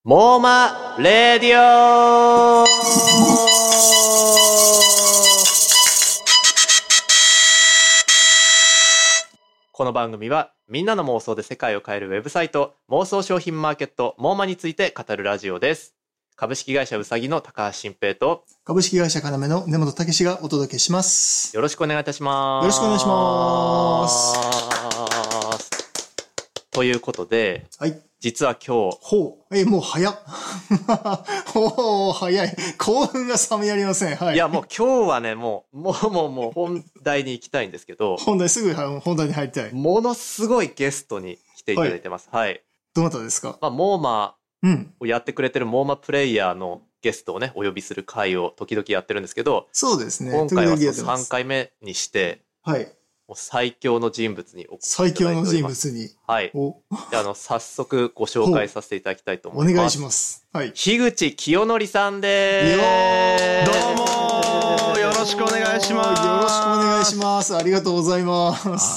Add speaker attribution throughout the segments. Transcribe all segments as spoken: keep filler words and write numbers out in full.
Speaker 1: モーマレディオ。この番組はみんなの妄想で世界を変えるウェブサイト妄想商品マーケットモーマについて語るラジオです。株式会社うさぎの高橋新平と
Speaker 2: 株式会社かなめの根本武史がお届けします。
Speaker 1: よろしくお願いいたします。
Speaker 2: よろしくお願いします。
Speaker 1: ということで、はい、実は今日
Speaker 2: ほうえもう早っほう早い興奮が冷めやりません。はい。
Speaker 1: いやもう今日はねもうもうもうもう本題に行きたいんですけど、
Speaker 2: 本題すぐ本題に入りたい。
Speaker 1: ものすごいゲストに来ていただいてます。はい。はい、
Speaker 2: どなたですか？
Speaker 1: まあモーマをやってくれてるモーマプレイヤーのゲストをねお呼びする会を時々やってるんですけど、
Speaker 2: そうですね。
Speaker 1: 今回はさんかいめにして、はい。もう最強の人物にお越しいただいております。
Speaker 2: 最強の人物に。
Speaker 1: はい。であの早速ご紹介させていただきたいと思います。
Speaker 2: お願いします。はい。
Speaker 1: 樋口清則さんです。
Speaker 3: どうもよろしくお願いします。
Speaker 2: よろしくお願いします。ありがとうございます。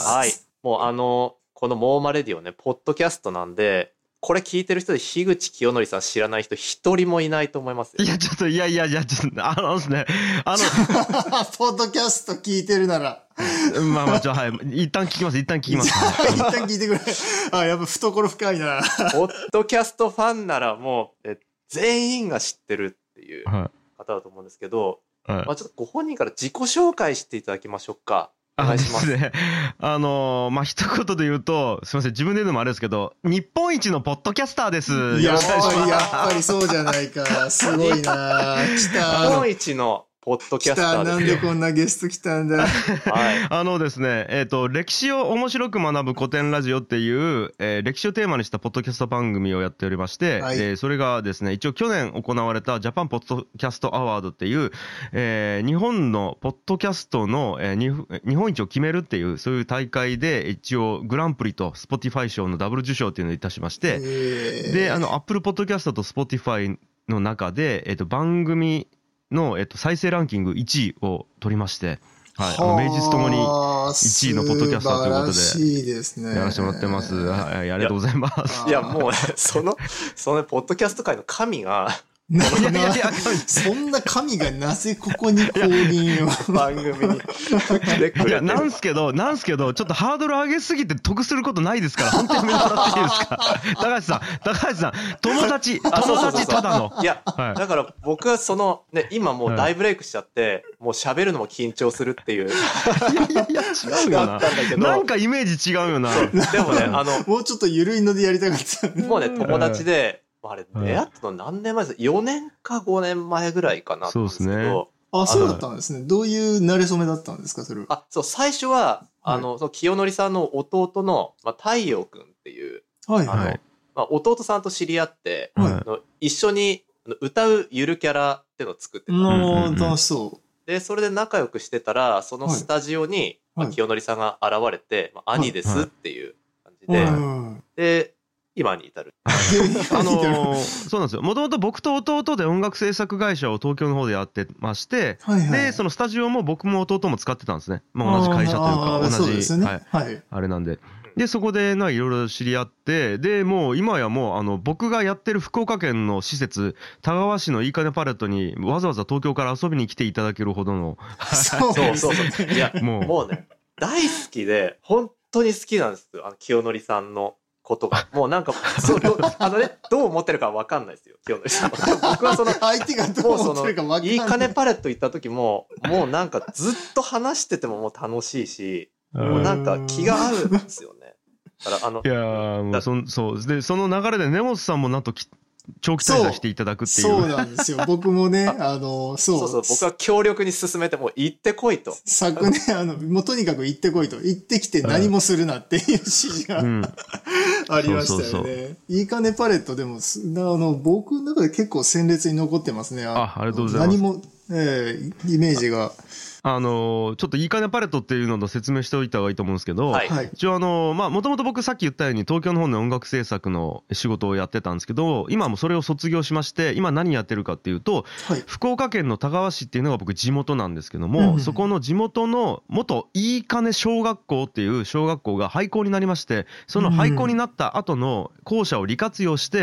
Speaker 1: はい。もうあのこのモーマレディオねポッドキャストなんで。これ聞いてる人で樋口清則さん知らない人一人もいないと思いますよ。
Speaker 3: いやちょっといやいやいやちょっとあのですねあの
Speaker 2: ポッドキャスト聞いてるなら
Speaker 3: まあまあちょはい一旦聞きます一旦聞きます
Speaker 2: 一旦聞いてくれ。あやっぱ懐深いな。
Speaker 1: ポッドキャストファンならもうえ全員が知ってるっていう方だと思うんですけど、はいまあ、ちょっとご本人から自己紹介していただきましょうか。お願いします。
Speaker 3: あね、あのー、まあ、一言で言うと、すみません、自分で言うのもあれですけど、日本一のポッドキャスターです。
Speaker 2: やっぱり、やっぱりそうじゃないか。すごいな。来た。
Speaker 1: 日本一のポッドキャスターです。
Speaker 2: なんでこんなゲスト来たんだ。はい。
Speaker 3: あのですね、えっと、歴史を面白く学ぶ古典ラジオっていう、えー、歴史をテーマにしたポッドキャスト番組をやっておりまして、はい、でそれがですね、一応去年行われたジャパンポッドキャストアワードっていう、えー、日本のポッドキャストの、えー、日本一を決めるっていう、そういう大会で一応グランプリと Spotify 賞のダブル受賞っていうのをいたしまして、で、あの、Apple Podcast と Spotify の中で、えっと、番組の、えっと、再生ランキングいちいを取りまして、はい、あの名実ともにいちいのポッドキャスターということで、
Speaker 2: 素晴らしいですね。
Speaker 3: やらせてもらってます。はい、ありがとうございます。
Speaker 1: いや、もう、その、そのポッドキャスト界の神が、
Speaker 2: いやいやいやそんな神がなぜここに降臨を
Speaker 1: 番組に
Speaker 3: いやなんすけどなんすけどちょっとハードル上げすぎて得することないですから本当にやめてもらっていいですか。高橋さん高橋さん友達友達ただの
Speaker 1: いや、はい、だから僕はそのね今もう大ブレイクしちゃって、はい、もう喋るのも緊張するっていうい
Speaker 3: やいや違うよななんかイメージ違うよな。
Speaker 1: でもねあの
Speaker 2: もうちょっと緩いのでやりたかった
Speaker 1: もうね友達であれ出会ったの何年前ですか？よねんかごねんまえぐらいかなと思うんですけど。そうですね。
Speaker 2: あ、そうだったんですね。どういう馴れ初めだったんですか、それは。
Speaker 1: あ、そう、最初は、あの、はい、その清則さんの弟の、まあ、太陽くんっていう、はいはい。あの、まあ、弟さんと知り合って、はい、あの一緒に歌うゆるキャラっていうのを作ってた。
Speaker 2: なる楽しそう。
Speaker 1: で、それで仲良くしてたら、そのスタジオに、はいまあ、清則さんが現れて、まあ、兄ですっていう感じで、はい、で、今に至る
Speaker 3: あのー、そうなんですよ。もともと僕と弟で音楽制作会社を東京の方でやってまして、はいはい、でそのスタジオも僕も弟も使ってたんですね。まあ、同じ会社というか同じ、ねはいはい、あれなんで。でそこでいろいろ知り合ってでもう今やもうあの僕がやってる福岡県の施設田川市のいいかねパレットにわざわざ東京から遊びに来ていただけるほどの
Speaker 1: そうそうそういやもうもうね大好きで本当に好きなんですよあの清則さんのことがもうなんかそうあのねどう思ってるかわかんないですよ清則さん僕はその
Speaker 2: 相手がどう思ってるかわかんない
Speaker 1: いいかねパレット行った時ももうなんかずっと話しててももう楽しいしもうなんか気が合うんですよね。だからあの
Speaker 3: いやもう そ, そうでその流れで根本さんもなんと長期滞在していただくっていう。
Speaker 2: そうなんですよ。僕もね、あの、そう。
Speaker 1: そうそう、僕は強力に進めて、もう行ってこいと。
Speaker 2: 昨年、あの、もうとにかく行ってこいと。行ってきて何もするなっていう指示が、うん、ありましたよね。そうそうそういいかねパレットでも、あの、僕の中で結構鮮烈に残ってますね。
Speaker 3: あ、ありがとうございます。
Speaker 2: 何も、えー、イメージが。
Speaker 3: あのー、ちょっといいかねパレットっていうのの説明しておいた方がいいと思うんですけど、はい、一応あのー、まあもともと僕さっき言ったように東京の方の音楽制作の仕事をやってたんですけど今もそれを卒業しまして今何やってるかっていうと、はい、福岡県の田川市っていうのが僕地元なんですけども、うん、そこの地元の元いいかね小学校っていう小学校が廃校になりましてその廃校になった後の校舎を利活用して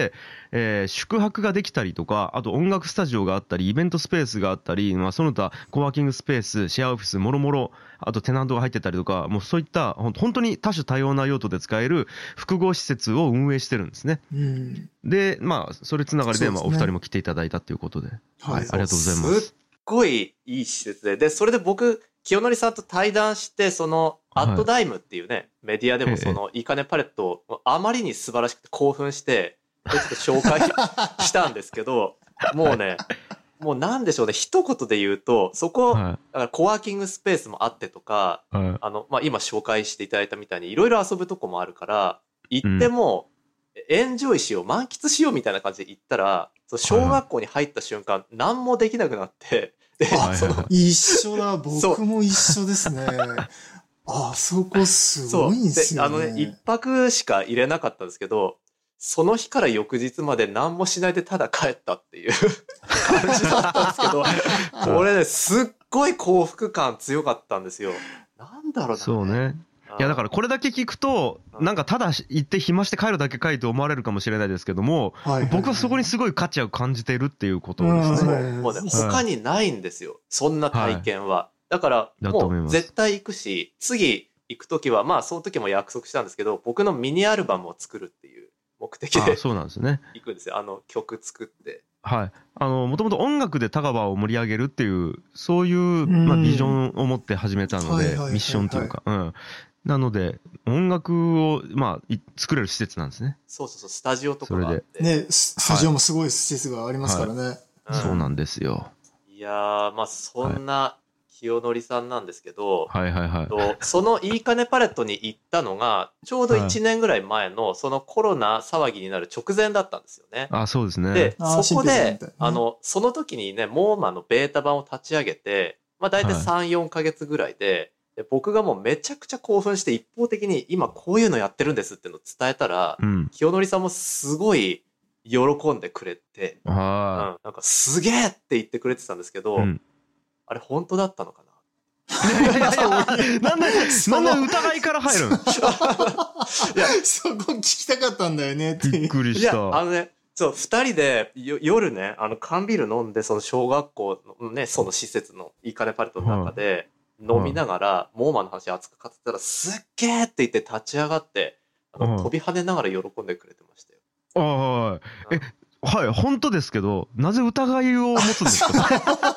Speaker 3: えー、宿泊ができたりとか、あと音楽スタジオがあったり、イベントスペースがあったり、まあ、その他コワーキングスペース、シェアオフィス、もろもろ、あとテナントが入ってたりとか、もうそういった本当に多種多様な用途で使える複合施設を運営してるんですね。
Speaker 2: うん、
Speaker 3: で、まあ、それつながりで、まあ、お二人も来ていただいたということで、はい、はい、ありがとうございます。
Speaker 1: すっごいいい施設で、で、それで僕、清則さんと対談して、その、アットダイムっていうね、はい、メディアでもその、いいかねパレットをあまりに素晴らしくて興奮して、ちょっと紹介したんですけど、もうね、もうなんでしょうね、一言で言うと、そこ、はい、だからコワーキングスペースもあってとか、はい、あの、まあ、今紹介していただいたみたいにいろいろ遊ぶとこもあるから、行っても、エンジョイしよう、満喫しようみたいな感じで行ったら、小学校に入った瞬間、はい、何もできなくなって、で、
Speaker 2: あ、その一緒だ、僕も一緒ですね。あそこすごいんですよね。
Speaker 1: そう。で、あのね、一泊しか入れなかったんですけど、その日から翌日まで何もしないでただ帰ったっていう感じだったんですけど、これね、すっごい幸福感強かったんですよ。なんだろうな、ね。
Speaker 3: そうね。いやだからこれだけ聞くとなんかただ行って暇して帰るだけかいと思われるかもしれないですけども、はいはいはい、僕はそこにすごい価値を感じているっていうことですね。
Speaker 1: もうね、他にないんですよ、そんな体験は。はい、だからもう絶対行くし、次行くときはまあその時も約束したんですけど、僕のミニアルバムを作るっていう目的で
Speaker 3: そうなんですね。
Speaker 1: 行くんですよ。あの曲作って。
Speaker 3: はい、あのもともと音楽で田川を盛り上げるっていうそういう、まあ、ビジョンを持って始めたので、ミッションというか、うん、なので音楽を、まあ、作れる施設なんですね。
Speaker 1: そうそうそう、スタジオとかがあって、
Speaker 2: ね、スタジオもすごい施設がありますからね。はいはい、
Speaker 3: うん、そうなんですよ。
Speaker 1: いやー、まあそんな清則さんなんですけど、
Speaker 3: はいはいはい、
Speaker 1: とそのいいかねパレットに行ったのがちょうどいちねんぐらい前のそのコロナ騒ぎになる直前だったんですよね。
Speaker 3: あ、そうですね。
Speaker 1: で、そこで、ね、あのその時にね、モーマのベータ版を立ち上げて、まあ大体さん、よんかげつぐらいで、で僕がもうめちゃくちゃ興奮して一方的に今こういうのやってるんですっていうのを伝えたら、うん、清則さんもすごい喜んでくれて、うん、なんかすげえって言ってくれてたんですけど、うん、あれ本当だったのかな。
Speaker 3: いやいやいや、なんで、なんで疑いから入るんいや、
Speaker 2: そこ聞きたかったんだよねって。
Speaker 3: びっくりした。
Speaker 1: いや、あのね、そう、二人で夜ね、あの、缶ビール飲んで、その小学校のね、その施設のいいかねパレットの中で、飲みながら、モーマの話熱く語ってたら、すっげーって言って立ち上がって、あの飛び跳ねながら喜んでくれてましたよ。
Speaker 3: ああ、え、はい、本当ですけど、なぜ疑いを持つんですか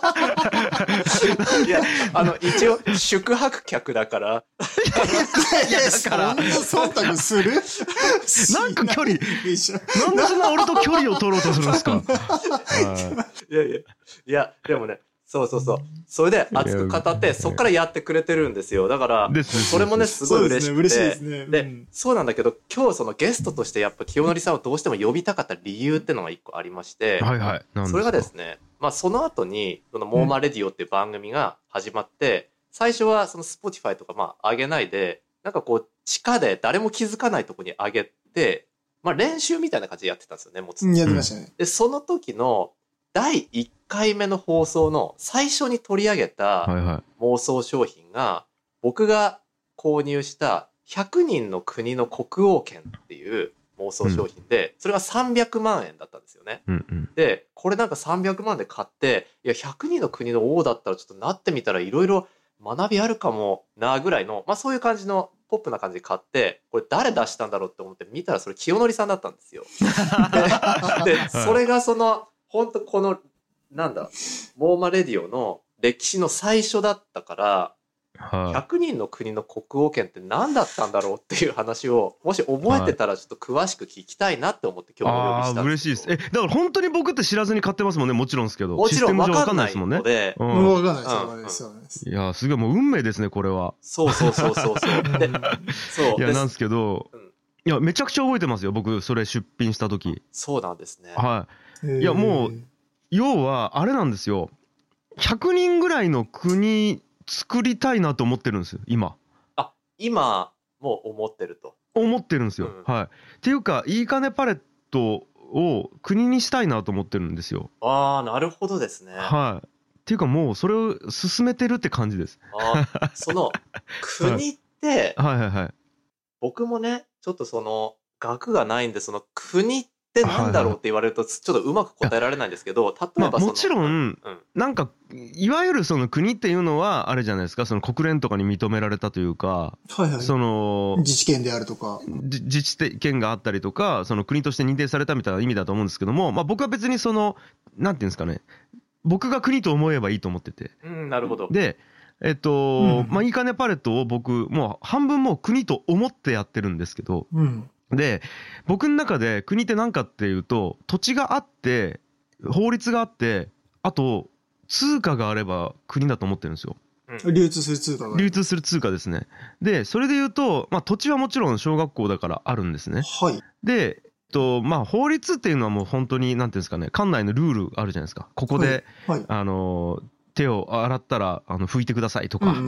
Speaker 1: いや、あの、一応、宿泊客だから。
Speaker 2: いや、だから。そんな忖度する
Speaker 3: なんか距離、なんでそんな俺と距離を取ろうとするんですかは
Speaker 1: いやいや、いや、でもね、そうそうそう。それで熱く語って、そっからやってくれてるんですよ。だから、それもね、すごい嬉しくて。
Speaker 2: 嬉しいですね。
Speaker 1: で、そうなんだけど、今日そのゲストとしてやっぱ清則さんをどうしても呼びたかった理由っていうのが一個ありまして、
Speaker 3: はいはい。
Speaker 1: それがですね、まあその後に、そのモーマレディオっていう番組が始まって、最初はその Spotify とかまあ上げないで、なんかこう、地下で誰も気づかないとこに上げて、まあ練習みたいな感じでやってたんですよね、もつ。
Speaker 2: やってましたね。
Speaker 1: で、その時の、だいいっかいめの放送の最初に取り上げた妄想商品が、僕が購入したひゃくにんの国の国王券っていう妄想商品で、それがさんびゃくまんえんだったんですよね。で、これなんかさんびゃくまんで買って、いや、ひゃくにんの国の王だったらちょっとなってみたらいろいろ学びあるかもなぐらいの、まあそういう感じのポップな感じで買って、これ誰出したんだろうって思って見たらそれ清則さんだったんですよ。で、でそれがその、本当この、なんだ、モーマレディオの歴史の最初だったから、ひゃくにんの国の国王権って何だったんだろうっていう話を、もし覚えてたらちょっと詳しく聞きたいなって思って今日お呼びしたんです。
Speaker 3: ああ、嬉しいです。え、だから本当に僕って知らずに買ってますもんね、もちろんですけど。
Speaker 1: もちろん分かんないので。
Speaker 2: うん、分かんないです、分かんないです。
Speaker 3: いや、すごい、もう運命ですね、これは。
Speaker 1: そうそうそうそうそう。で、
Speaker 3: そう。いや、なんですけど、うん、いや、めちゃくちゃ覚えてますよ、僕、それ出品した時。
Speaker 1: そうなんですね。
Speaker 3: はい。いや、もう、要は、あれなんですよ。ひゃくにんぐらいの国作りたいなと思ってるんですよ、今。
Speaker 1: あ、今も思ってると。
Speaker 3: 思ってるんですよ。うん、はい。っていうか、いいかねパレットを国にしたいなと思ってるんですよ。
Speaker 1: ああ、なるほどですね。
Speaker 3: はい。っていうか、もうそれを進めてるって感じです。
Speaker 1: ああ、その、国って、
Speaker 3: はい、はいはいはい。
Speaker 1: 僕もね、ちょっとその、額がないんで、その国っってなんだろうって言われるとちょっとうまく答えられないんですけど、例えばその、
Speaker 3: まあ、もちろん、うん、なんかいわゆるその国っていうのはあれじゃないですか、その国連とかに認められたというか、
Speaker 2: はいはい、
Speaker 3: その
Speaker 2: 自治権であるとか
Speaker 3: 自治権があったりとか、その国として認定されたみたいな意味だと思うんですけども、まあ、僕は別にそのなんていうんですかね、僕が国と思えばいいと思ってて、
Speaker 1: うん、なるほど。
Speaker 3: でえっと、うん、まあいいかねパレットを僕もう半分もう国と思ってやってるんですけど、うん、で僕の中で国って何かっていうと、土地があって法律があって、あと通貨があれば国だと思ってるんですよ。
Speaker 2: うん、流通する通貨が
Speaker 3: 流通する通貨ですね。でそれで言うと、まあ、土地はもちろん小学校だからあるんですね。
Speaker 2: はい。
Speaker 3: でとまあ、法律っていうのはもう本当になんていうんですかね、館内のルールあるじゃないですか。ここで、はいはい、あの手を洗ったらあの拭いてくださいとか、うんうん、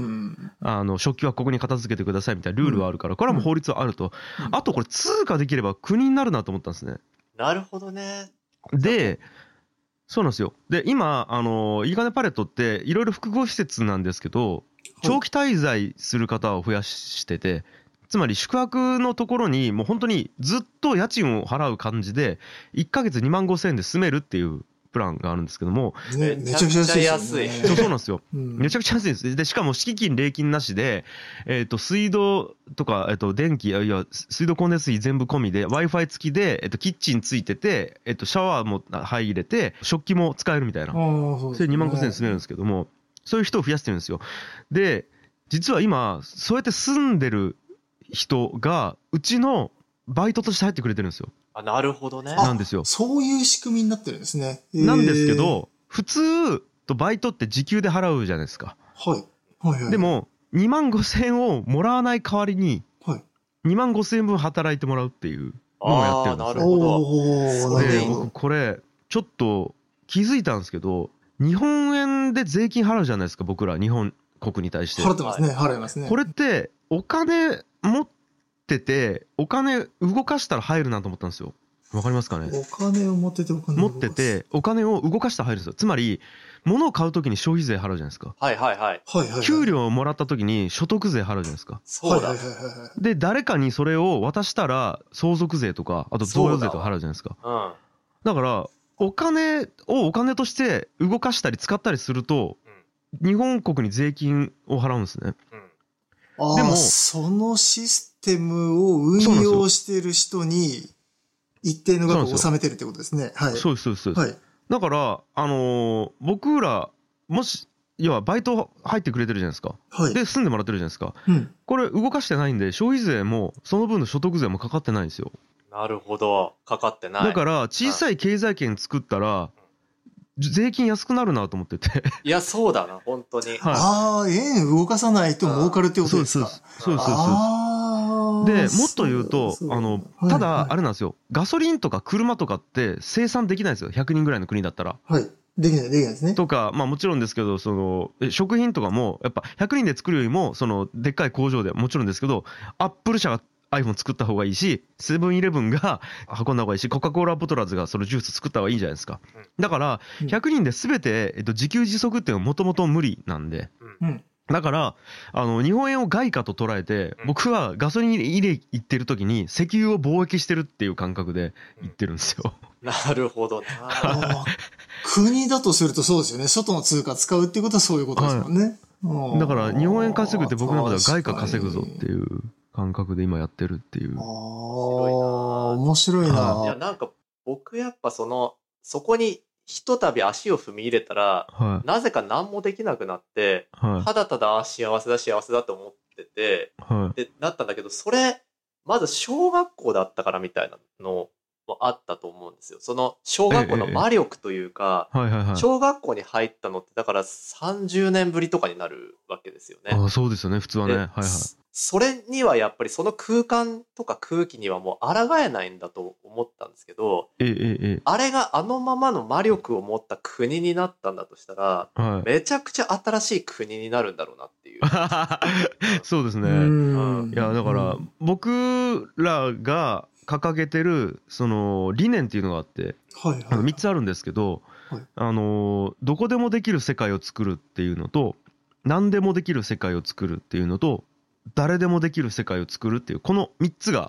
Speaker 3: あの食器はここに片付けてくださいみたいなルールはあるから、これはもう法律はあると、うん、あとこれ通貨できれば国になるなと思ったんですね。
Speaker 1: なるほどね。
Speaker 3: でそうなんですよ。で今あのいいかねパレットっていろいろ複合施設なんですけど、長期滞在する方を増やしてて、つまり宿泊のところにもう本当にずっと家賃を払う感じでいっかげつにまんごせんえんで住めるっていうプランがあるんですけども、
Speaker 2: ね、めちゃくちゃ安い、
Speaker 3: ね、そうそうなんですよ、うん、めちゃくちゃ安いです。でしかも敷金礼金なしで、えー、と水道とか、えー、と電気、いや水道光熱費全部込みで Wi-Fi 付きで、えー、とキッチンついてて、えー、とシャワーも入れて食器も使えるみたいな、それにまんごせんえんで住めるんですけども、そういう人を増やしてるんですよ。で実は今そうやって住んでる人がうちのバイトとして入ってくれてるんですよ。
Speaker 1: あ、なるほどね。
Speaker 3: なんですよ。
Speaker 2: そういう仕組みになってるんですね。
Speaker 3: なんですけど、普通とバイトって時給で払うじゃないですか。
Speaker 2: はい。はいはい。
Speaker 3: でもにまんごせんえんをもらわない代わりに、はい、にまんごせんえんぶん働いてもらうっていうのをやってるんですよ。
Speaker 1: あ、なるほど。
Speaker 3: で僕これちょっと気づいたんですけど、日本円で税金払うじゃないですか、僕ら日本国に対して。
Speaker 2: 払ってますね。払いますね。
Speaker 3: これってお金持っててお金動かしたら入るなと思ったんですよ。わかりますかね。
Speaker 2: お金を持っててお金を
Speaker 3: 持っててお金を動かしたら入るんですよ。つまり物を買うときに消費税払うじゃないですか。
Speaker 1: はいはいはい。
Speaker 3: 給料をもらったときに所得税払うじゃないですか。
Speaker 1: そうだ。
Speaker 3: で誰かにそれを渡したら相続税とかあと贈与税とか払うじゃないですか。だ,、うん、だからお金をお金として動かしたり使ったりすると、うん、日本国に税金を払うんですね。
Speaker 2: うん、でもそのシステムを運用している人に一定の額を納めてるってことですね。はい。
Speaker 3: そうですそうですそうです。はい、だからあのー、僕らもし要はバイト入ってくれてるじゃないですか。はい、で住んでもらってるじゃないですか。うん、これ動かしてないんで消費税もその分の所得税もかかってないんですよ。
Speaker 1: なるほど、かかってない。
Speaker 3: だから小さい経済圏作ったら税金安くなるなと思ってて。
Speaker 1: いやそうだな本当に。はい、
Speaker 2: ああ円動かさないと儲かるってことですか。
Speaker 3: そうそうそうそうそう。でもっと言うとあのただあれなんですよ、ガソリンとか車とかって生産できないんですよ、ひゃくにんぐらいの国だったら。
Speaker 2: はい、できないできないですね。
Speaker 3: とかまあもちろんですけど、その食品とかもやっぱひゃくにんで作るよりもそのでっかい工場でもちろんですけど、アップル社が iPhone 作った方がいいし、セブンイレブンが運んだ方がいいし、コカ・コーラボトラーズがそのジュース作った方がいいじゃないですか。だからひゃくにんで全て、えっと、自給自足っていうのはもともと無理なんで、うん、だからあの日本円を外貨と捉えて、僕はガソリン入れ行ってる時に石油を貿易してるっていう感覚で行ってるんですよ。
Speaker 1: なるほどな。
Speaker 2: 国だとするとそうですよね。外の通貨使うっていうことはそういうことですもんね。
Speaker 3: はい、だから日本円稼ぐって僕の中では外貨稼ぐぞっていう感覚で今やってるっていう。
Speaker 2: ああ、面白いな。
Speaker 1: いやなんか僕やっぱそのそこにひとたび足を踏み入れたら、はい、なぜか何もできなくなって、はい、ただただ幸せだ幸せだと思ってて、はい、でなったんだけど、それまず小学校だったからみたいなのもあったと思うんですよ。その小学校の魔力というか、小学校に入ったのってだからさんじゅうねんぶりとかになるわけですよね。
Speaker 3: ああそうですよね普通はね。はいはい。
Speaker 1: それにはやっぱりその空間とか空気にはもう抗えないんだと思ったんですけど、ええええ、あれがあのままの魔力を持った国になったんだとしたら、はい、めちゃくちゃ新しい国になるんだろうなっていう。
Speaker 3: そうですね。うん、いやだから僕らが掲げてるその理念っていうのがあって、はいはい、あのみっつあるんですけど、はい、あのどこでもできる世界を作るっていうのと、何でもできる世界を作るっていうのと、誰でもできる世界を作るっていうこのみっつが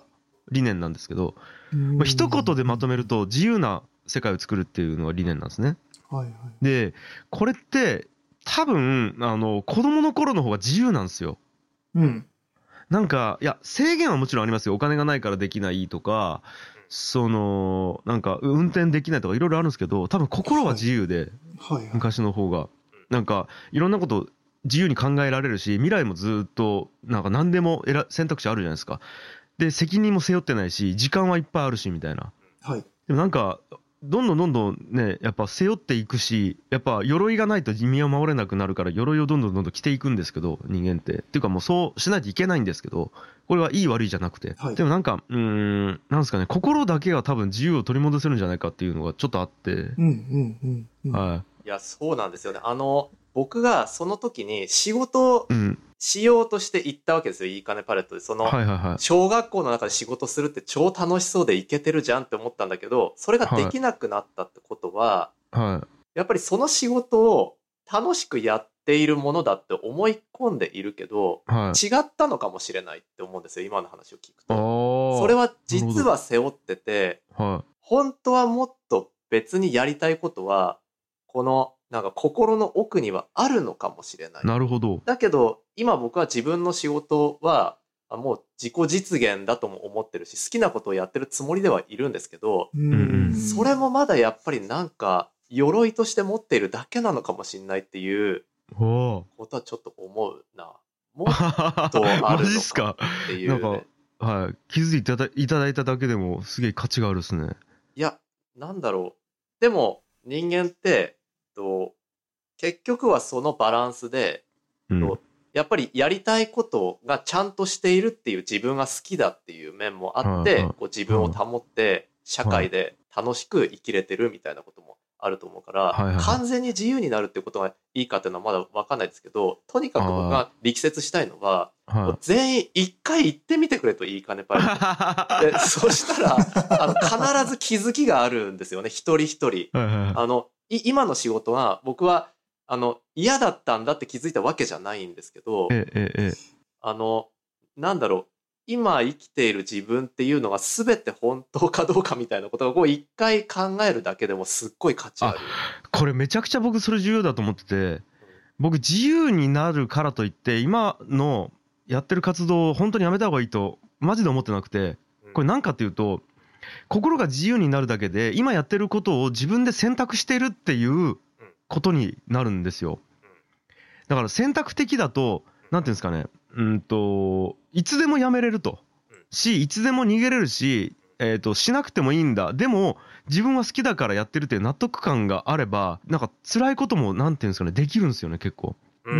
Speaker 3: 理念なんですけど、まあ、一言でまとめると自由な世界を作るっていうのが理念なんですね。
Speaker 2: はいはい、
Speaker 3: でこれって多分あの子供の頃の方が自由なんですよ。
Speaker 2: うん。
Speaker 3: なんかいや制限はもちろんありますよ。お金がないからできないとか、そのなんか運転できないとかいろいろあるんですけど、多分心は自由で、
Speaker 2: はいはいはい、
Speaker 3: 昔の方がなんかいろんなこと自由に考えられるし、未来もずっとなんか何でも選選択肢あるじゃないですか。で責任も背負ってないし時間はいっぱいあるしみたいな。
Speaker 2: はい、
Speaker 3: でもなんかどんどんどんどんねやっぱ背負っていくし、やっぱ鎧がないと身を守れなくなるから鎧をどんどんどんどん着ていくんですけど、人間ってっていうかもうそうしないといけないんですけど、これはいい悪いじゃなくて、はい、でもなんかうーんなんですかね、心だけが多分自由を取り戻せるんじゃないかっていうのがちょっとあって、うん
Speaker 2: うんうんうん、
Speaker 3: はい、
Speaker 1: いやそうなんですよね。あの僕がその時に仕事しようとして行ったわけですよ、いいかねパレットで。その小学校の中で仕事するって超楽しそうでイケてるじゃんって思ったんだけど、それができなくなったってことは、
Speaker 3: はい、
Speaker 1: やっぱりその仕事を楽しくやっているものだって思い込んでいるけど、はい、違ったのかもしれないって思うんですよ、今の話を聞くと。それは実は背負ってて、はい、本当はもっと別にやりたいことはこのなんか心の奥にはあるのかもしれない。
Speaker 3: なるほど。
Speaker 1: だけど今僕は自分の仕事はもう自己実現だとも思ってるし、好きなことをやってるつもりではいるんですけど、
Speaker 2: うん
Speaker 1: それもまだやっぱりなんか鎧として持っているだけなのかもしれないっていうことはちょっと思うな。もっとあるのかっていう、ね、
Speaker 3: なんか、はい、気づいていただ、いただいただけでもすげえ価値があるですね。
Speaker 1: いやなんだろう、でも人間ってと結局はそのバランスで、うん、やっぱりやりたいことがちゃんとしているっていう自分が好きだっていう面もあって、はいはい、こう自分を保って社会で楽しく生きれてるみたいなこともあると思うから、はいはいはい、完全に自由になるってことがいいかっていうのはまだ分かんないですけど、とにかく僕が力説したいのは、はい、全員一回行ってみてくれと、いいかねパレットでそしたらあの必ず気づきがあるんですよね、一人一人。はいはいはい、あの今の仕事は僕はあの嫌だったんだって気づいたわけじゃないんですけど、
Speaker 3: ええええ、
Speaker 1: あのなんだろう、今生きている自分っていうのが全て本当かどうかみたいなことをこう一回考えるだけでもすっごい価値ある。
Speaker 3: あ、これめちゃくちゃ僕それ重要だと思ってて、うん、僕自由になるからといって今のやってる活動を本当にやめた方がいいとマジで思ってなくて、これ何かっていうと、心が自由になるだけで今やってることを自分で選択してるっていうことになるんですよ。だから選択的だとなんていうんですかね、うんといつでもやめれるとし、いつでも逃げれるし、えーとしなくてもいいんだ、でも自分は好きだからやってるっていう納得感があれば、なんか辛いこともなんていうんですかね、できるんですよね、結構。うん、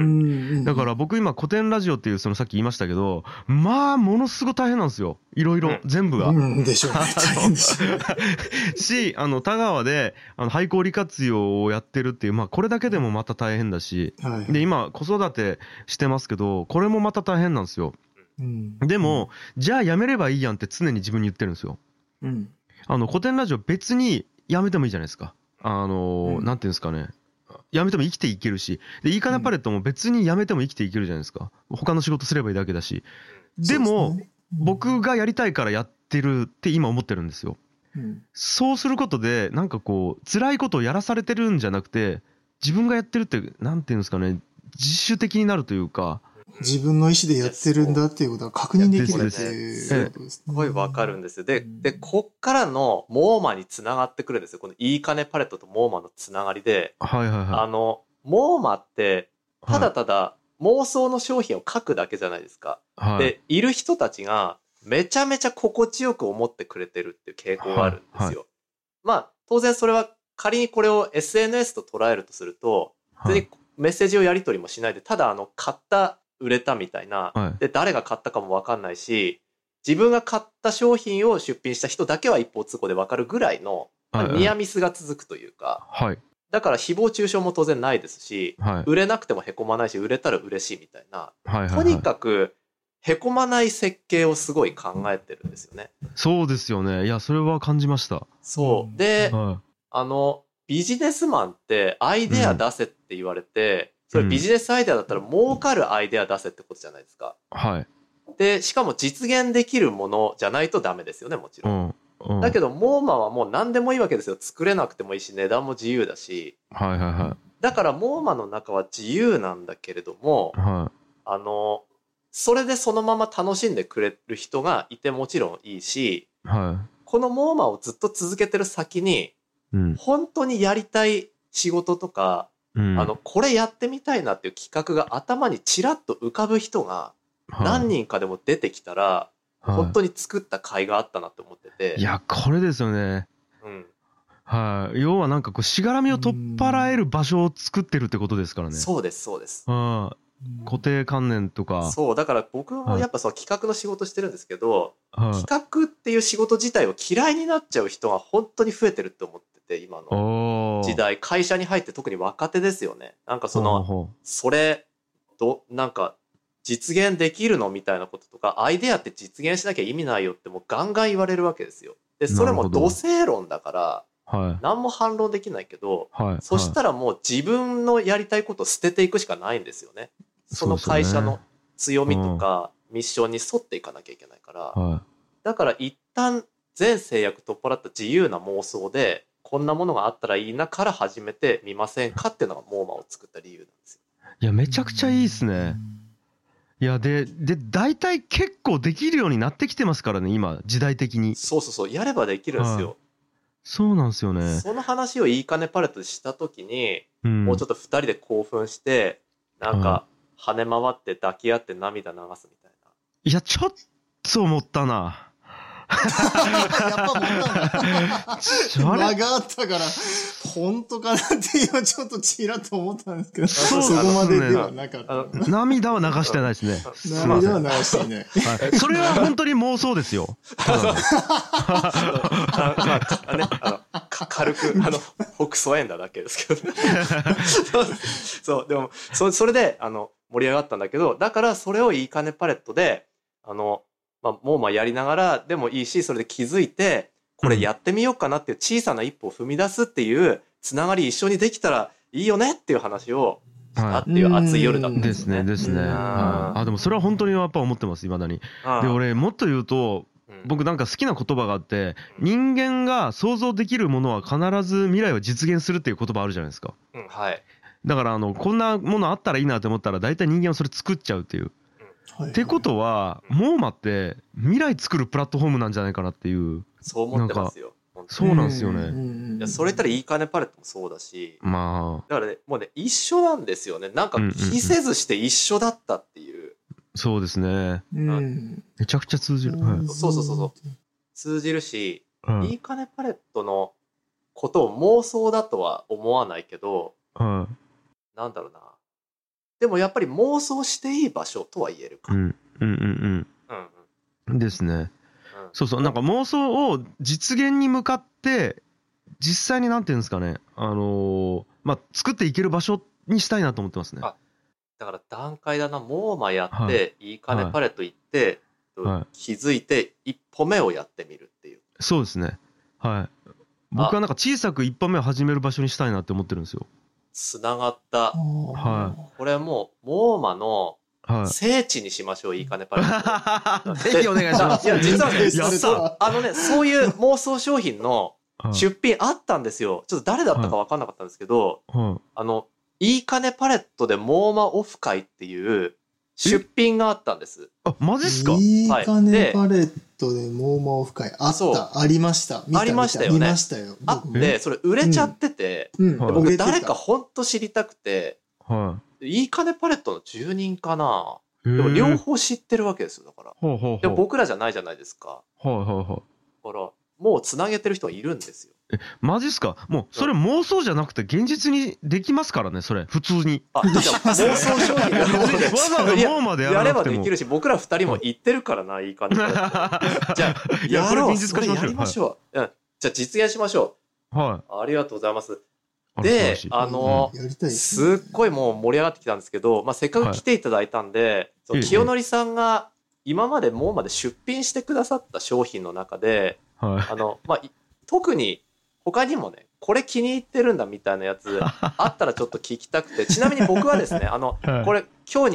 Speaker 3: だから僕今古典ラジオっていうそのさっき言いましたけど、まあものすごい大変なんですよ、いろいろ、うん、全部が、
Speaker 2: うん、でしょうね、大変でしょう
Speaker 3: し、あの田川であの廃校利活用をやってるっていう、まあこれだけでもまた大変だし、はい、で今子育てしてますけどこれもまた大変なんですよ、うん、でも、うん、じゃあやめればいいやんって常に自分に言ってるんですよ、うん、あの古典ラジオ別にやめてもいいじゃないですか。あの、うん、なんていうんですかね、やめても生きていけるし、でいいかねパレットも別にやめても生きていけるじゃないですか、他の仕事すればいいだけだし。でも、ね、僕がやりたいからやってるって今思ってるんですよ、うん、そうすることでなんかこう辛いことをやらされてるんじゃなくて、自分がやってるってなんていうんですかね、自主的になるというか、
Speaker 2: 自分の意思でやってるんだっていうことが確認できるっていうことですね。
Speaker 1: すごいわかるんですよ。で、で、こっからのモーマにつながってくるんですよ。このいいかねパレットとモーマのつながりで。
Speaker 3: はいはいはい。
Speaker 1: あの、モーマって、ただただ妄想の商品を書くだけじゃないですか。はい、で、いる人たちがめちゃめちゃ心地よく思ってくれてるっていう傾向があるんですよ。はいはい、まあ、当然それは仮にこれを エスエヌエス と捉えるとすると、別にメッセージをやり取りもしないで、ただあの、買った売れたみたいな、はい、で誰が買ったかも分かんないし、自分が買った商品を出品した人だけは一方通行で分かるぐらいの、はいはい、ニアミスが続くというか、はい、だから誹謗中傷も当然ないですし、はい、売れなくてもへこまないし、売れたら嬉しいみたいな、はいはいはい、とにかくへこまない設計をすごい考えてるんですよね。
Speaker 3: そうですよね。いやそれは感じました。
Speaker 1: そうで、はい、あのビジネスマンってアイデア出せって言われて、うん、それビジネスアイデアだったら儲かるアイデア出せってことじゃないですか。
Speaker 3: はい。
Speaker 1: で、しかも実現できるものじゃないとダメですよね、もちろん。うんうん、だけど、モーマはもう何でもいいわけですよ。作れなくてもいいし、値段も自由だし。
Speaker 3: はいはいはい。
Speaker 1: だから、モーマの中は自由なんだけれども、はい、あの、それでそのまま楽しんでくれる人がいてもちろんいいし、はい、このモーマをずっと続けてる先に、うん、本当にやりたい仕事とか、うん、あの、これやってみたいなっていう企画が頭にちらっと浮かぶ人が何人かでも出てきたら、はい、本当に作った甲斐があったなって思ってて。
Speaker 3: いや、これですよね。うん。はい、要はなんかこう、しがらみを取っ払える場所を作ってるってことですからね。
Speaker 1: そうです、そうです。
Speaker 3: はい。固定観念とか。
Speaker 1: そう、だから僕もやっぱその企画の仕事してるんですけど、はい、企画っていう仕事自体を嫌いになっちゃう人が本当に増えてるって思ってて、今の時代。会社に入って特に若手ですよね。なんかその、それ、ど、なんか、実現できるのみたいなこととか、アイデアって実現しなきゃ意味ないよってもうガンガン言われるわけですよ。で、それも土星論だから、はい、何も反論できないけど、はい、そしたらもう自分のやりたいことを捨てていくしかないんですよね。その会社の強みとかミッションに沿っていかなきゃいけないから。はい、だから一旦全制約取っ払った自由な妄想で、こんなものがあったらいいなから始めてみませんかっていうのがモーマを作った理由なんですよ。
Speaker 3: いや、めちゃくちゃいいですね。いや、で、で、大体結構できるようになってきてますからね、今、時代的に。
Speaker 1: そうそうそう、やればできるんですよ。はい、
Speaker 3: そうなんですよね。
Speaker 1: その話をいいかねパレットでしたときに、うん、もうちょっと二人で興奮して、なんか、跳ね回って抱き合って涙流すみたいな。
Speaker 3: いや、ちょっと思ったな。
Speaker 2: やっぱ思ったんだ。間があったから、本当かなって今ちょっとちらっと思ったんですけど、そこまでではなかった。
Speaker 3: 涙は流してないですね。
Speaker 2: 涙は流していない。
Speaker 3: はい、それは本当に妄想ですよ。
Speaker 1: 軽く、あの、北総園だだけですけどね。そう、でも、そそれで、あの、盛り上がったんだけど、だからそれをいいかねパレットで、あの、まあ、もうまあやりながらでもいいし、それで気づいて、これやってみようかなっていう小さな一歩を踏み出すっていうつながり一緒にできたらいいよねっていう話をしたっていう熱い夜だったんですね。
Speaker 3: ですね、ですね。あ, あ、でもそれは本当にやっぱ思ってます、未だに。で、俺もっと言うと、僕なんか好きな言葉があって、人間が想像できるものは必ず未来を実現するっていう言葉あるじゃないですか。
Speaker 1: うん、はい。
Speaker 3: だからあの、こんなものあったらいいなって思ったら大体人間はそれ作っちゃうっていう。はい、ってことは、モーマって未来作るプラットフォームなんじゃないかなっていう。
Speaker 1: そう思ってますよ。
Speaker 3: そうなんですよね。
Speaker 1: いや、それ言ったらいいかねパレットもそうだし、まあ、だからね、もうね、一緒なんですよね。なんか気せずして一緒だったっていう。うんうんうん、
Speaker 3: そうですね、うん。めちゃくちゃ通じる。はい、
Speaker 1: そうそうそうそう。通じるし、うん、いいかねパレットのことを妄想だとは思わないけど、うん、なんだろうな。でもやっぱり妄想していい場所とは言えるか。うんうんうんうん。うん
Speaker 3: うん、ですね、うん。そうそう、なんか妄想を実現に向かって実際になんていうんですかね、あのー、まあ作っていける場所にしたいなと思ってますね。あ、
Speaker 1: だから段階だな、モーマやって、はい、いいかねパレット行って、はい、気づいて一歩目をやってみるっていう。
Speaker 3: そうですね。はい。僕はなんか小さく一歩目を始める場所にしたいなって思ってるんですよ。
Speaker 1: つながった。はい。これもう、モーマの聖地にしましょう、いいかねパレット。
Speaker 3: ぜひお願いします。
Speaker 1: いや、実はね、あのね、そういう妄想商品の出品あったんですよ。ちょっと誰だったか分かんなかったんですけど、はい、あの、いいかねパレットでモーマオフ会っていう出品があったんです。
Speaker 3: あ、マジっすか？
Speaker 2: いいかねパレットでモーマオフ会あった、ありました。
Speaker 1: ありましたよね。
Speaker 2: 見ましたよ。
Speaker 1: あって、それ売れちゃってて、うん、僕誰かほんと知りたくて、はい、いいかねパレットの住人かな。でも両方知ってるわけですよ、だから。ほうほうほう。でも僕らじゃないじゃないですか。はいはいはい。だから、もう繋げてる人がいるんですよ。
Speaker 3: え、マジっすか？もう、それ妄想じゃなくて現実にできますからね、それ、普通に。
Speaker 1: あ、じゃあ妄想商品が
Speaker 3: わざわざモーマでやらなくても。
Speaker 1: やればできるし、僕ら二人も言ってるからな、いい感じで。じゃあ、やろう。それやりましょう。うん。じゃあ実現しましょう。はい。ありがとうございます。で、あの、すっごいもう盛り上がってきたんですけど、まあ、せっかく来ていただいたんで、清則さんが今までモーマで出品してくださった商品の中で、あの、まあ、特に、他にもね、これ気に入ってるんだみたいなやつあったらちょっと聞きたくて、ちなみに僕はですね、あの、これ今日に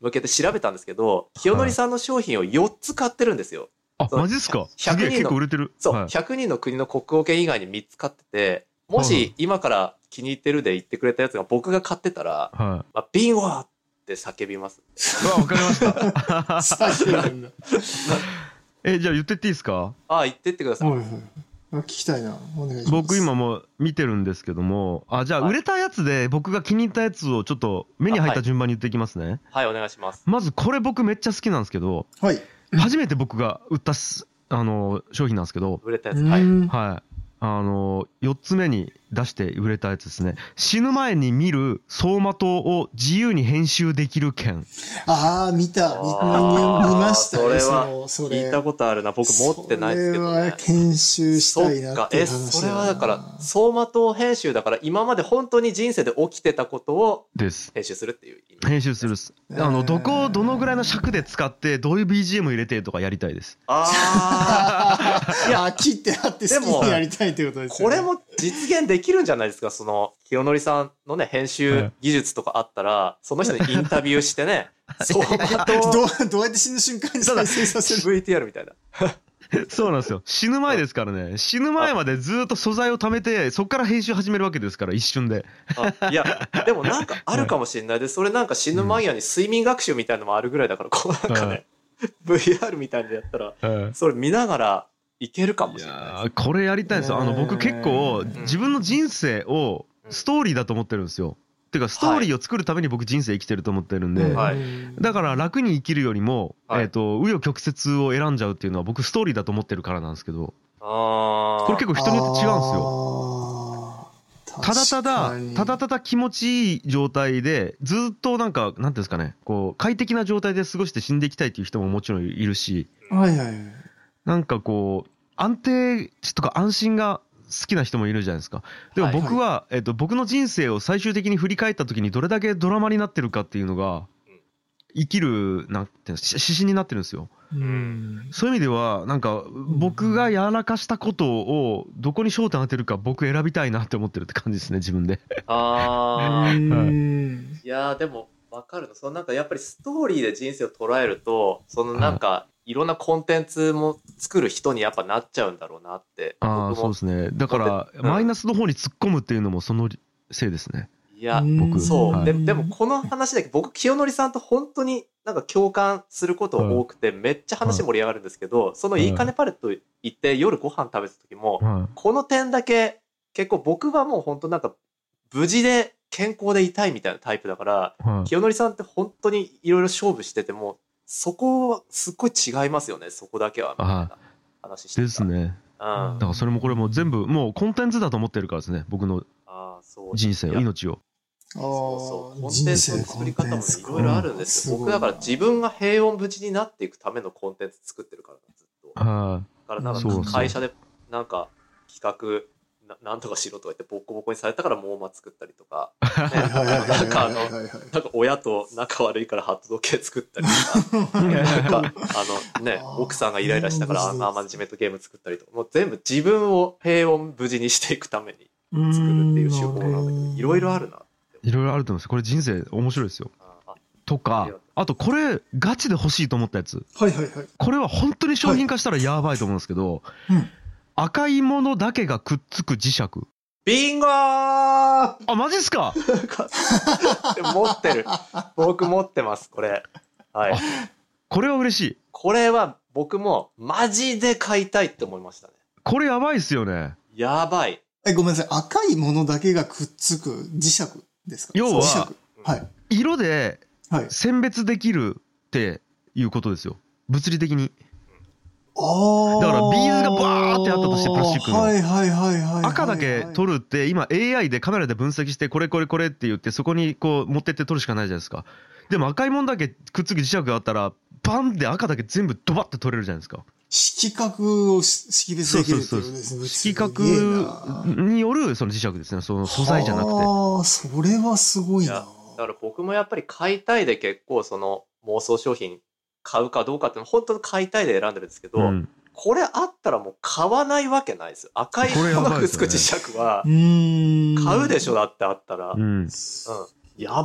Speaker 1: 向けて調べたんですけど、清則さんの商品をよっつ買ってるんですよ。
Speaker 3: あ、マジですか？すげえ結構売れてる。
Speaker 1: そう、
Speaker 3: はい、
Speaker 1: ひゃくにんの国の国宝券以外にみっつ買ってて、もし今から気に入ってるで言ってくれたやつが僕が買ってたら、はい、まあ、ビンゴって叫びます。
Speaker 3: わ、わかりました。
Speaker 2: 叫ぶんだ。
Speaker 3: え、じゃあ言ってっていいですか？
Speaker 1: ああ、言ってってください。はいはい、
Speaker 2: 聞きたいな。お願いします。
Speaker 3: 僕今もう見てるんですけども、あ、じゃあ売れたやつで僕が気に入ったやつをちょっと目に入った順番に言っていきますね。
Speaker 1: はい、はい、お願いします。
Speaker 3: まずこれ僕めっちゃ好きなんですけど、はい、初めて僕が売ったあの商品なんですけど、
Speaker 1: 売れたやつ、はい、
Speaker 3: はい、あのよっつめに出して売れたやつですね。死ぬ前に見る走馬灯を自由に編集できる券。
Speaker 2: ああ、見た、見ましたね。
Speaker 1: それは聞いたことあるな。僕持ってないですけどね。
Speaker 2: それは研修したいなっていう話だな。
Speaker 1: え、それはだから走馬灯編集だから今まで本当に人生で起きてたことを編集するっていう意味。
Speaker 3: 編集するっす。あのどこをどのぐらいの尺で使ってどういう ビージーエム 入れてとかやりたいです。
Speaker 2: ああ、いや、切ってあって好きにやりたいってことですよね。
Speaker 1: これも実現できるんじゃないですか。その清則さんのね編集技術とかあったら、はい、その人にインタビューしてね
Speaker 2: 走馬灯どうどうやって死ぬ瞬間に再生させる
Speaker 1: ブイティーアール みたいな。
Speaker 3: そうなんですよ。死ぬ前ですからね。死ぬ前までずっと素材を貯めてそっから編集始めるわけですから、一瞬で。
Speaker 1: あ、いやでもなんかあるかもしれないで、それなんか死ぬ間際に睡眠学習みたいなのもあるぐらいだから、こうなんかね、はい、ブイアール みたいなのやったら、はい、それ見ながらいけるかもしれない。いや
Speaker 3: これやりたいんですよ。あの僕結構自分の人生をストーリーだと思ってるんですよ。てかストーリーを作るために僕人生生きてると思ってるんで、はい、だから楽に生きるよりも、はい、えーと紆余曲折を選んじゃうっていうのは僕ストーリーだと思ってるからなんですけど、あこれ結構人によって違うんですよ。ただただただただ気持ちいい状態でずっとなんかなんていうんですかね、こう快適な状態で過ごして死んでいきたいっていう人ももちろんいるし、はいはい、なんかこう安定とか安心が好きな人もいるじゃないですか。でも僕は、はいはい、えっと、僕の人生を最終的に振り返った時にどれだけドラマになってるかっていうのが生きるなんていうの指針になってるんですよ。うんそういう意味ではなんか僕がやらかしたことをどこに焦点当てるか僕選びたいなって思ってるって感じですね、自分で。
Speaker 1: あー、はい、いやでも分かるの。そのなんかやっぱりストーリーで人生を捉えると、そのなんか、はいいろんなコンテンツも作る人にやっぱなっちゃうんだろうなって。
Speaker 3: ああ、そうですね。だから、うん、マイナスの方に突っ込むっていうのもそのせいですね。
Speaker 1: いや、僕そう、はい、で。でもこの話だけ僕、清則さんと本当になんか共感すること多くて、はい、めっちゃ話盛り上がるんですけど、はい、そのいいかねパレット行って夜ご飯食べた時も、はい、この点だけ結構僕はもう本当なんか無事で健康でいたいみたいなタイプだから、はい、清則さんって本当にいろいろ勝負してても、そこはすっごい違いますよね、そこだけはみたいな話してた。
Speaker 3: ですね。うん、だからそれもこれも全部もうコンテンツだと思ってるからですね、僕の人生を、命を。
Speaker 1: そうそう、コンテンツの作り方もいろいろあるんですよ。僕だから自分が平穏無事になっていくためのコンテンツ作ってるからずっと。だからなんか会社でなんか企画な, なんとかしろとか言ってボコボコにされたからモーマ作ったりとか、ね、なんかあのなんか親と仲悪いからハット時計作ったりとか、なんかあのね奥さんがイライラしたからアンガーマネジメントゲーム作ったりとか、もう全部自分を平穏無事にしていくために作るっていう手法なんだけど、いろいろあるな。
Speaker 3: いろいろあると思います。これ人生面白いですよ。とか、あとこれガチで欲しいと思ったやつ、はいはいはい、これは本当に商品化したらやばいと思うんですけど、はいうん、赤いものだけがくっつく磁石。
Speaker 1: ビンゴー。
Speaker 3: あ、マジっすか。
Speaker 1: 持ってる。僕持ってますこれ。はい。
Speaker 3: これは嬉しい。
Speaker 1: これは僕もマジで買いたいって思いましたね。
Speaker 3: これやばいっすよね。
Speaker 1: やばい。
Speaker 2: え、ごめんなさい。赤いものだけがくっつく磁石ですか。
Speaker 3: 要は、
Speaker 2: はい、
Speaker 3: 色で選別できるっていうことですよ。物理的に。あだからビーズがバーってあったとしてプラスチックの、はいはいはいはい、赤だけ取るって今 エーアイ でカメラで分析してこれこれこれって言ってそこにこう持ってって撮るしかないじゃないですか。でも赤いもんだけくっつく磁石があったらバンって赤だけ全部ドバッと取れるじゃないですか。
Speaker 2: 色角を識別できるってことですね。
Speaker 3: 色角によるその磁石ですね。その素材じゃなくて。
Speaker 2: ああ、それはすごいな。
Speaker 1: だから僕もやっぱり買いたいで結構その妄想商品買うかどうかって本当に買いたいで選んでるんですけど、うん、これあったらもう買わないわけないですよ。赤いものがくっつく磁石は買うでしょ。だってあったら、うんうん、やばっ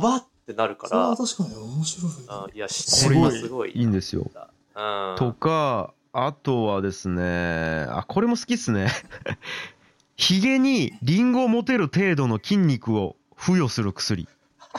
Speaker 1: ってなるから。
Speaker 2: 確かに面白い。
Speaker 1: あいや、これすごい
Speaker 3: いいんですよ。うん、とか、あとはですね、あ、これも好きっすね。ヒゲにリンゴを持てる程度の筋肉を付与する薬。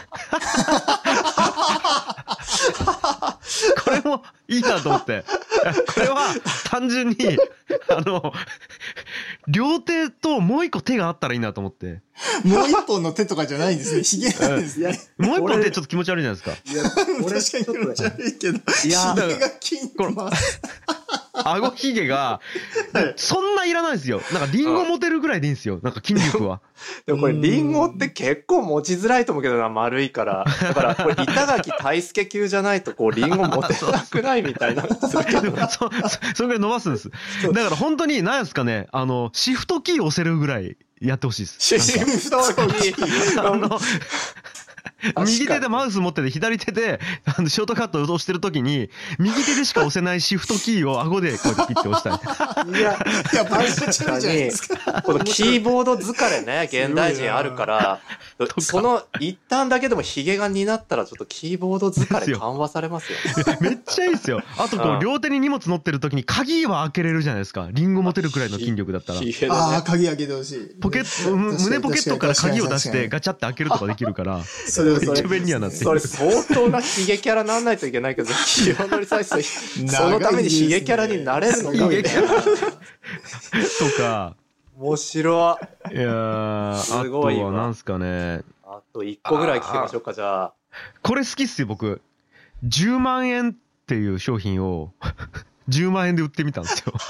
Speaker 3: これもいいなと思って。これは単純に、あの、両手ともう一個手があったらいいなと思って。
Speaker 2: もう一本の手とかじゃないんですね。ヒゲなんですね。
Speaker 3: もう一本手ちょっと気持ち悪いじゃないですか。
Speaker 2: いや、確かに気持ち悪いけど。いや、ヒゲが筋肉ます。
Speaker 3: 顎ひげが、そんないらないんですよ。なんかリンゴ持てるぐらいでいいんですよ。なんか筋肉は。
Speaker 1: でもこれリンゴって結構持ちづらいと思うけどな、丸いから。だからこれ板垣大輔級じゃないとこうリンゴ持てなくないみたいなするけど。
Speaker 3: そ、それぐらい伸ばすんです。だから本当に何ですかね、あの、シフトキー押せるぐらいやってほしいです。
Speaker 1: シフトキー。あの、
Speaker 3: 右手でマウス持ってて左手であのショートカットを押してる時に右手でしか押せないシフトキーを顎でこうやってピッて押したい。
Speaker 2: いや、いや、バリバリじゃないですか。
Speaker 1: このキーボード疲れね、現代人あるから、その一旦だけでもヒゲがになったらちょっとキーボード疲れ緩和されますよ。
Speaker 3: めっちゃいいですよ。あとこう両手に荷物乗ってる時に鍵は開けれるじゃないですか。リンゴ持てるくらいの筋力だったら。
Speaker 2: ああ、鍵開けてほしい。
Speaker 3: ポケット、胸ポケットから鍵を出してガチャって開けるとかできるから。めっちゃ便利やなって。
Speaker 1: それ相当なヒゲキャラなんないといけないけど、清則さんそのためにヒゲキャラになれるのかみたいな。
Speaker 3: とか。
Speaker 1: 面白
Speaker 3: い。いやー、あとはなんすかね。
Speaker 1: あといっこぐらい聞きましょうか、じゃあ。
Speaker 3: これ好きっすよ、僕。じゅうまんえんっていう商品をじゅうまんえんで売ってみたんですよ。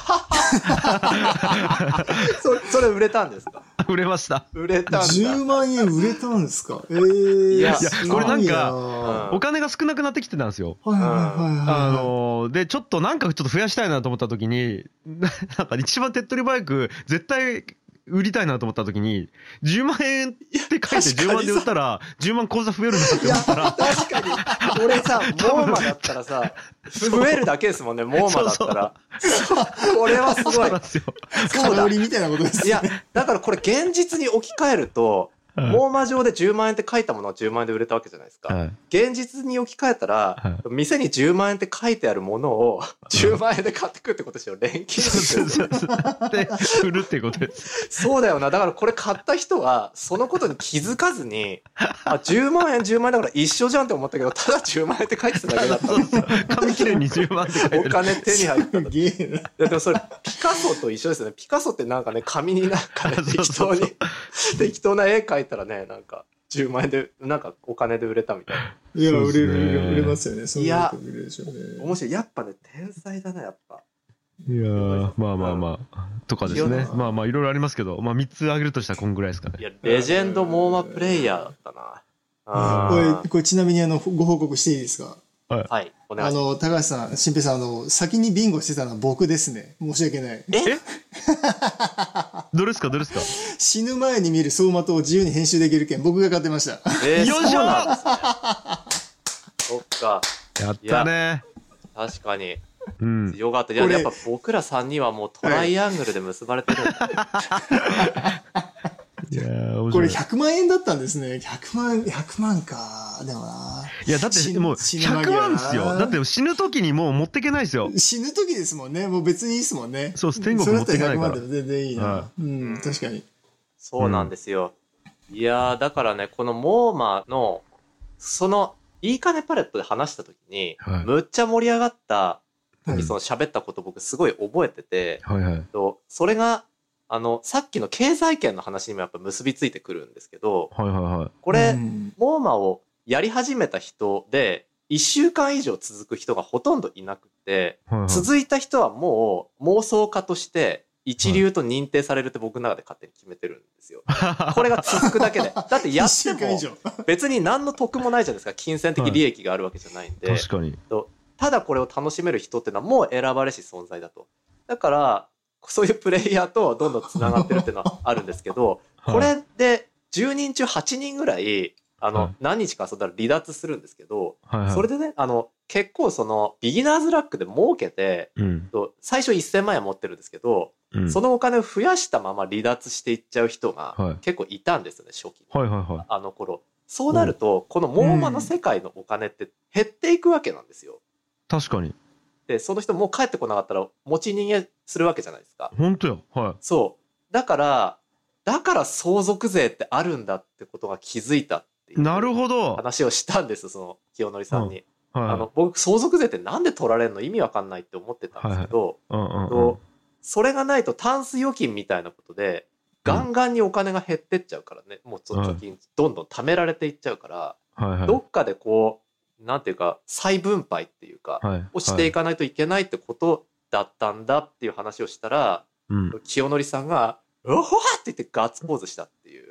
Speaker 1: そ, それ売れたんですか？
Speaker 3: 売れました。
Speaker 1: 売れたんだ。
Speaker 2: じゅうまんえん売れたんですか？えー、
Speaker 3: いや、これなんか、お金が少なくなってきてたんですよ。
Speaker 2: はいはいはい、はい。
Speaker 3: あのー、で、ちょっとなんかちょっと増やしたいなと思った時に、なんか一番手っ取り早く、絶対、売りたいなと思った時にじゅうまんえんって書いてじゅうまんで売ったらじゅうまん口座増えるなって思ったら
Speaker 1: 確かに俺さモーマだったらさ増えるだけですもんねモーマだったらこれはすごい
Speaker 3: そうなんですよ
Speaker 2: そうだみたいなことです、ね、
Speaker 1: いやだからこれ現実に置き換えるとモーマ上でじゅうまんえんって書いたものはじゅうまんえんで売れたわけじゃないですか、はい、現実に置き換えたら、はい、店にじゅうまんえんって書いてあるものをじゅうまんえんで買ってくってことですよ錬金術
Speaker 3: で売るっていうことです
Speaker 1: そうだよなだからこれ買った人はそのことに気づかずにあじゅうまんえんじゅうまんえんだから一緒じゃんって思ったけどただじゅうまんえんって書いてただけだったんですよ
Speaker 3: 紙切れにじゅうまんって書いてる
Speaker 1: お金手に入ったのいやでもそれピカソと一緒ですよねピカソってなんかね紙になんかね適当に適当な絵描いてたらねなんかじゅうまんえんでなんかお金で売れたみたいな。
Speaker 2: いや売れる売れますよね。
Speaker 1: いや面白いやっぱね天才だなやっぱ。
Speaker 3: いやーまあまあまあとかですねまあまあいろいろありますけどまあみっつ挙げるとしたらこんぐらいですかね。
Speaker 1: いやレジェンドモーマプレイヤーだったな。
Speaker 2: あこれこれちなみにあのご報告していいですか。
Speaker 1: はい、はい、お願いします。
Speaker 2: あの高橋さん新平さんあの先にビンゴしてたのは僕ですね申し訳ない。
Speaker 1: え
Speaker 3: どれですかどれですか。
Speaker 2: 死ぬ前に見る走馬灯を自由に編集できる件僕が買ってました。
Speaker 3: えー、よいしょー。
Speaker 1: そっか。
Speaker 3: やったね。
Speaker 1: 確かに。
Speaker 3: うん。
Speaker 1: よかった。いややっぱ僕らさんにんはもうトライアングルで結ばれてるんだ。
Speaker 3: いや
Speaker 2: これひゃくまんえんだったんですね。ひゃくまん、ひゃくまんか。でもな。
Speaker 3: いや、だってもうひゃくまんですよ。だって死ぬ時にもう持ってけないですよ。
Speaker 2: 死ぬ時ですもんね。もう別にいいですもんね。
Speaker 3: そう、天国持ってけないから。
Speaker 2: それだったらひゃくまんでも全然いいな。はい、うん、確かに。
Speaker 1: そうなんですよ。うん、いやー、だからね、このモーマの、その、いいかねパレットで話した時に、はい、むっちゃ盛り上がった時、その喋ったこと僕すごい覚えてて、
Speaker 3: はいはい、
Speaker 1: とそれが、あの、さっきの経済圏の話にもやっぱ結びついてくるんですけど、
Speaker 3: はいはいはい、
Speaker 1: これ、モーマをやり始めた人で、いっしゅうかん以上続く人がほとんどいなくて、はいはい、続いた人はもう妄想家として一流と認定されるって僕の中で勝手に決めてるんですよ。これが続くだけで。だってやっても別に何の得もないじゃないですか。金銭的利益があるわけじゃないんで。
Speaker 3: はい、確かに。
Speaker 1: ただこれを楽しめる人っていうのはもう選ばれし存在だと。だから、そういうプレイヤーとどんどんつながってるっていうのはあるんですけど、はい、これでじゅうにんちゅうはちにんぐらい、あの、はい、何日か遊んだら離脱するんですけど、はいはい、それでね、あの、結構その、ビギナーズラックで儲けて、うん、最初せんまんえん持ってるんですけど、うん、そのお金を増やしたまま離脱していっちゃう人が結構いたんですよね、初期。
Speaker 3: はいはいはい、
Speaker 1: あの頃。 そうなると、このモーマの世界のお金って減っていくわけなんですよ。
Speaker 3: 確かに。
Speaker 1: で、その人もう帰ってこなかったら持ち逃げするわけじゃないですか。
Speaker 3: 本当よ。はい。
Speaker 1: そう。だから、だから相続税ってあるんだってことが気づいたっていう
Speaker 3: なるほど
Speaker 1: 話をしたんです、その清則さんに。
Speaker 3: うんはい、
Speaker 1: あの僕、相続税ってなんで取られるの意味わかんないって思ってたんですけど、それがないとタンス預金みたいなことで、ガンガンにお金が減ってっちゃうからね、うん、もうその貯金どんどん貯められていっちゃうから、はいはい、どっかでこう、なんていうか、再分配っていうか、はいはい、をしていかないといけないってことだったんだっていう話をしたら、うん、清則さんが、うわーって言ってガッツポーズしたっていう。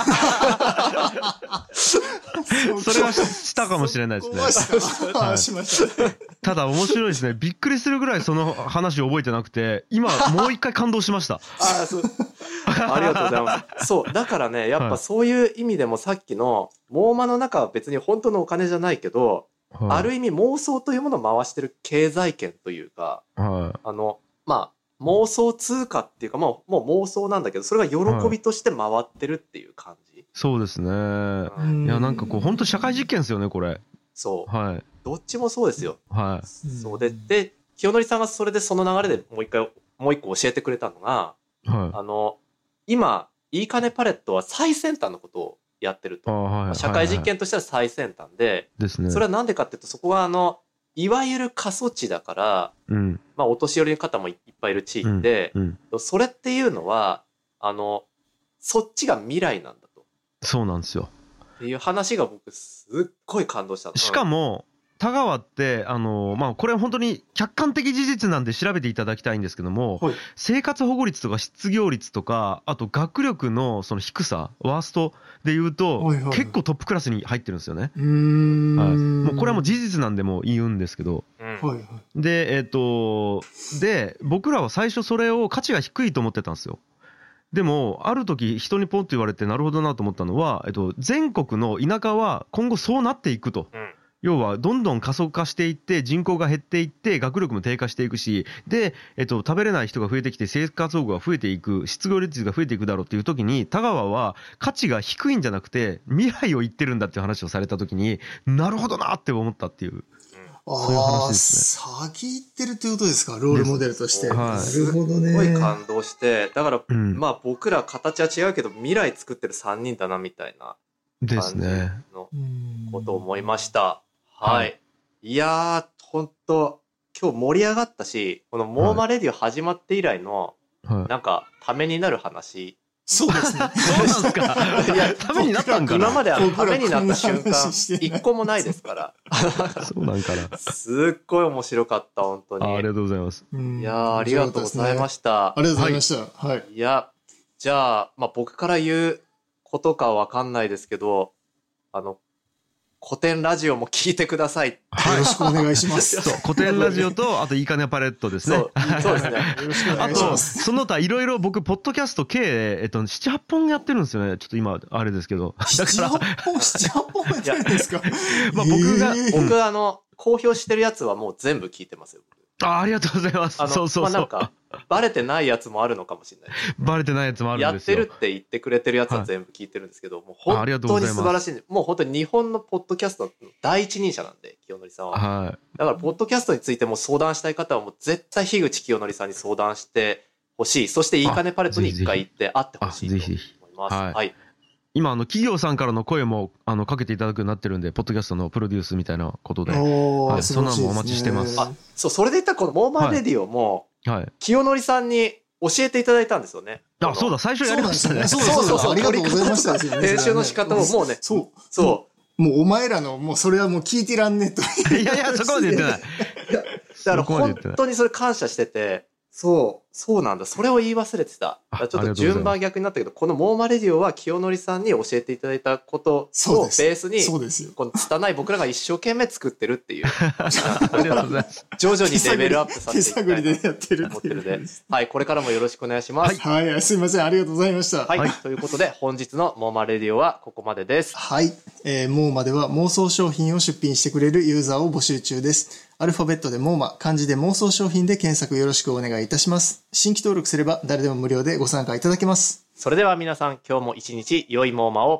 Speaker 3: それはしたかもしれないですね。
Speaker 2: はい、しましたね。
Speaker 3: ただ面白いですね。びっくりするぐらいその話を覚えてなくて、今もう一回感動しました。
Speaker 1: ああ、そう。ありがとうございます。そう。だからね、やっぱそういう意味でもさっきの、モーマの中は別に本当のお金じゃないけど、はい、ある意味妄想というものを回してる経済圏というか、はい、あの、まあ、妄想通貨っていうか、もう、もう妄想なんだけど、それが喜びとして回ってるっていう感じ。はい、
Speaker 3: そうですね。うん、いや、なんかこう、本当社会実験ですよね、これ。
Speaker 1: そう。はい。どっちもそうですよ。はい。そうで、で、清則さんがそれでその流れでもう一回、もう一個教えてくれたのが、はい、あの、今、いいかねパレットは最先端のことをやってると。はい、社会実験としては最先端で、ですね。それはなんでかっていうと、そこはあの、いわゆる過疎地だから、うん、まあお年寄りの方もいっぱいいる地域で、うんうん、それっていうのは、あの、そっちが未来なんだと。
Speaker 3: そうなんですよ。
Speaker 1: っていう話が僕すっごい感動したの。
Speaker 3: しかも、田川って、あの、まあ、これ本当に客観的事実なんで調べていただきたいんですけども、はい、生活保護率とか失業率とか、あと学力のその低さ、ワーストで言うと、はいはい、結構トップクラスに入ってるんですよね。うーん、はい、もうこれはもう事実なんでも言うんですけど、うん、で、えっと、で、僕らは最初それを価値が低いと思ってたんですよ。でも、ある時人にポンと言われてなるほどなと思ったのは、えっと、全国の田舎は今後そうなっていくと。うん、要はどんどん過疎化していって人口が減っていって学力も低下していくしで、えっと、食べれない人が増えてきて生活保護が増えていく失業率が増えていくだろうっていう時に田川は価値が低いんじゃなくて未来を言ってるんだっていう話をされた時になるほどなって思ったっていう、そういう話ですね。
Speaker 2: 先行ってるってことですか、ロールモデルとして。はい、なるほどね。
Speaker 1: すごい感動してだから、うん、まあ僕ら形は違うけど未来作ってるさんにんだなみたいな感じのことを思いました。はい。いやー、ほんと、今日盛り上がったし、このモーマレディオ始まって以来の、はい、なんか、ためになる話。
Speaker 2: そうですね。
Speaker 3: そうなんですか。いや、ためになったんかな。
Speaker 1: 今まではためになった瞬間、一個もないですから。
Speaker 3: そうなんかな。
Speaker 1: すっごい面白かった、本当に。
Speaker 3: あ、ありがとうございます。
Speaker 1: いやー、ありがとうございました。
Speaker 2: ありがとうございました。はい。
Speaker 1: いや、じゃあ、まあ僕から言うことかわかんないですけど、あの、古典ラジオも聞いてください。
Speaker 2: はい、よろしくお願いします。
Speaker 3: 古典ラジオと、あといいかねパレットですね。
Speaker 1: そう、そうですね。よろしくお願いします。
Speaker 3: あと、その他いろいろ僕、ポッドキャスト計、えっと、なな、はっぽんやってるんですよね。ちょっと今、あれですけど。
Speaker 2: なな、はっぽん、なな、はっぽんやってるんですか。
Speaker 3: まあ僕が、
Speaker 1: 僕あの、公表してるやつはもう全部聞いてますよ。
Speaker 3: あ、ありがとうございます。そうそうそう。まあ、
Speaker 1: なんか、バレてないやつもあるのかもしれない。
Speaker 3: バレてないやつもあるんですよ。
Speaker 1: やってるって言ってくれてるやつは全部聞いてるんですけど、はい、もう本当に素晴らしい。もう本当に日本のポッドキャストの第一人者なんで、清則さんは。はい。だから、ポッドキャストについても相談したい方はもう絶対樋口清則さんに相談してほしい。そしていいかねパレットに一回行って会ってほしいと思います。はい。はい、
Speaker 3: 今、あの、企業さんからの声も、あの、かけていただくようになってるんで、ポッドキャストのプロデュースみたいなことで。はい、そんなのもお待ちしてます。
Speaker 1: あ、そう、それで言ったらこのモーマンレディオも、はい。清則さんに教えていただいたんですよね。
Speaker 3: あ、そうだ、最初やりましたね。
Speaker 2: そうそうそう。ありがとうございました。
Speaker 1: 編集の仕方をもうね。
Speaker 2: そう。そう。もうお前らの、もうそれはもう聞いてらんねえと。
Speaker 3: いやいや、そこまで言ってない。
Speaker 1: だから本当にそれ感謝してて、そう、そうなんだ。それを言い忘れてた。ちょっと順番逆になったけど、このモーマレディオは清則さんに教えていただいたことをベースに、
Speaker 2: そうですよ。
Speaker 1: この拙い僕らが一生懸命作ってるっていう。
Speaker 3: ありがとうございます。
Speaker 1: 徐々にレベルアップさせていきたい
Speaker 2: 手探りでやってる
Speaker 1: 思ってるので、はい、これからもよろしくお願いします。
Speaker 2: はい、はい、すいません。ありがとうございました。
Speaker 1: はい、はい、ということで、本日のモーマレディオはここまでです。
Speaker 2: はい、えー、モーマでは妄想商品を出品してくれるユーザーを募集中です。アルファベットでモーマ、漢字で妄想商品で検索よろしくお願いいたします。新規登録すれば誰でも無料でご参加いただけます。
Speaker 1: それでは皆さん、今日も一日良いモーマを。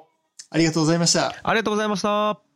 Speaker 2: ありがとうございました。
Speaker 3: ありがとうございました。